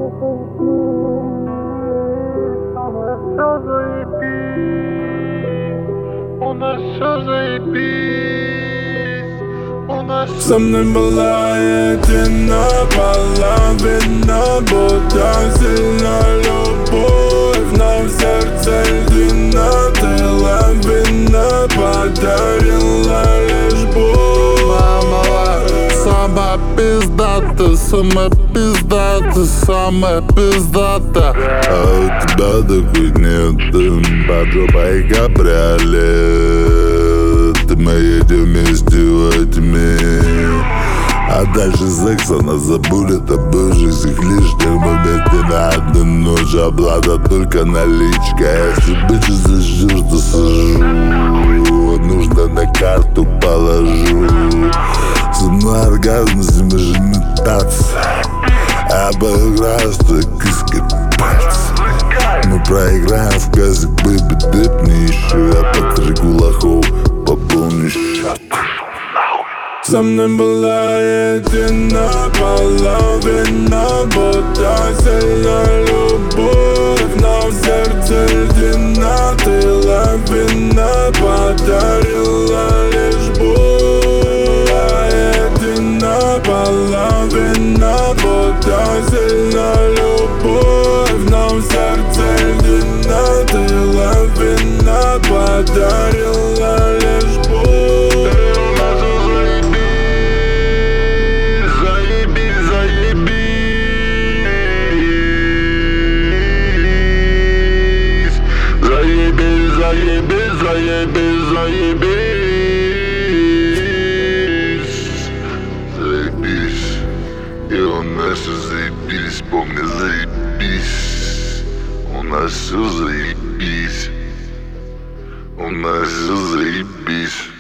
У нас все заебись, у нас Со мной была едина половина, будто сильна любовь, но в сердце льдина. Ты лавина подарила лишь боль. Мама, самая пиздата, самая пиздата, самая пиздата. А у тебя такой нет, под жопой кабриолет. Мы едем вместе во тьме, а дальше секс она забудет об всех лишних моментах. На одну ночь оплата только наличка. Если бичи зажжешь, то сажу, нужно на карту положу. Со мной оргазм, зимой же метаться. Я поиграю с той киской пальцем. Мы проиграем в казик, бэйби, дэпни еще. Я по треку лохов пополню счет. Со мной была едина половина, будто сильна любовь, но в сердце льдина. Ты лавина подарила лишь боль. Едина половина, будто сильна любовь, но в сердце льдина. Ты лавина подарила лишь боль. Заебись, заебись, заебись. И у нас все заебись, помни, заебись. У нас все заебись. У нас все заебись.